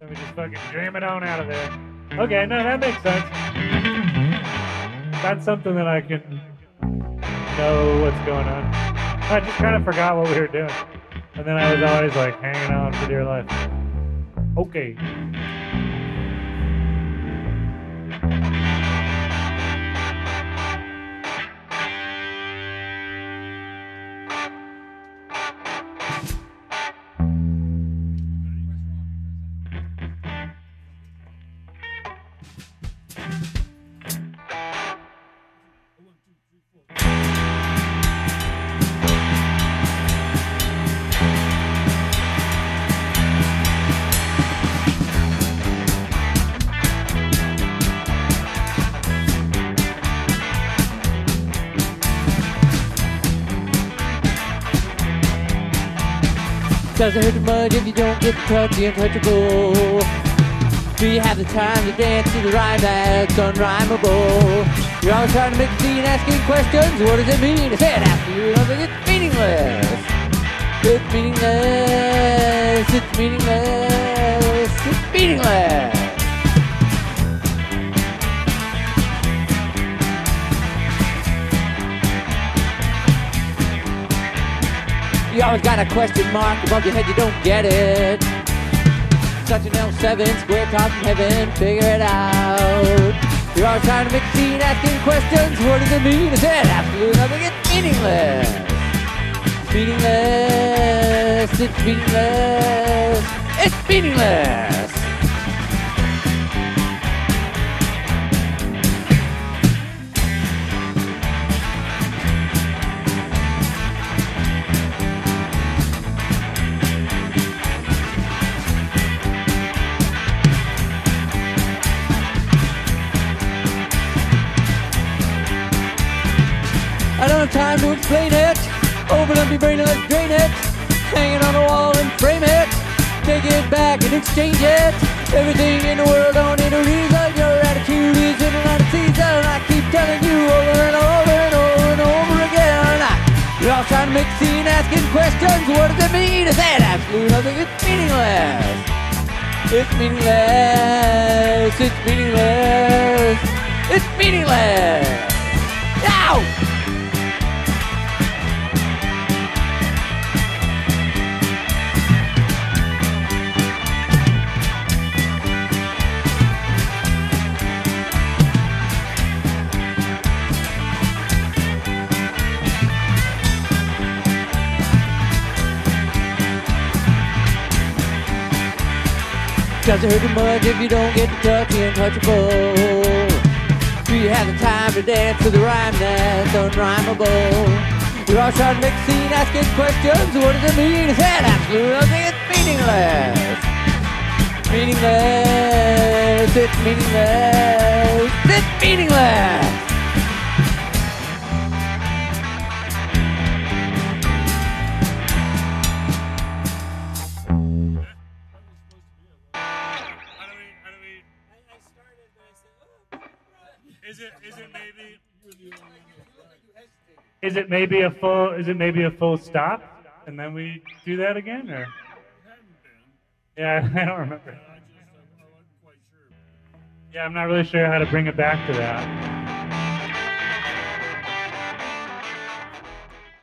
Let me just fucking jam it on out of there. Okay, no, that makes sense. That's something that I can know what's going on. I just kind of forgot what we were doing. And then I was always like hanging on for dear life. Okay. Doesn't hurt too much if you don't get to touch the untouchable. Do you have the time to dance to the rhyme that's unrhymable? You're always trying to make a scene, asking questions. What does it mean? I said after you nothing, it's meaningless. It's meaningless. It's meaningless. It's meaningless. You always got a question mark above your head, you don't get it. Such an L7, square top from heaven, figure it out. You're always trying to make a scene, asking questions. What does it mean? I said absolutely nothing, it's meaningless. Meaningless, it's meaningless. It's meaningless. I don't have time to explain it. Open up your brain and let's drain it. Hang it on the wall and frame it. Take it back and exchange it. Everything in the world don't need a reason. Your attitude is in another season. I keep telling you over and over and over and over again. You're all trying to make a scene, asking questions. What does it mean? I said absolutely nothing. It's meaningless. It's meaningless. It's meaningless. It's meaningless. Ow! Doesn't hurt too much if you don't get to touch the untouchable. Do you have the time to dance to the rhyme that's unrhymable? You're all trying to make a scene, asking questions. What does it mean? I said absolutely nothing, it's meaningless. Meaningless, it's meaningless. It's meaningless. Is it maybe a full stop, and then we do that again, or? Yeah, I don't remember. Yeah, I'm not really sure how to bring it back to that.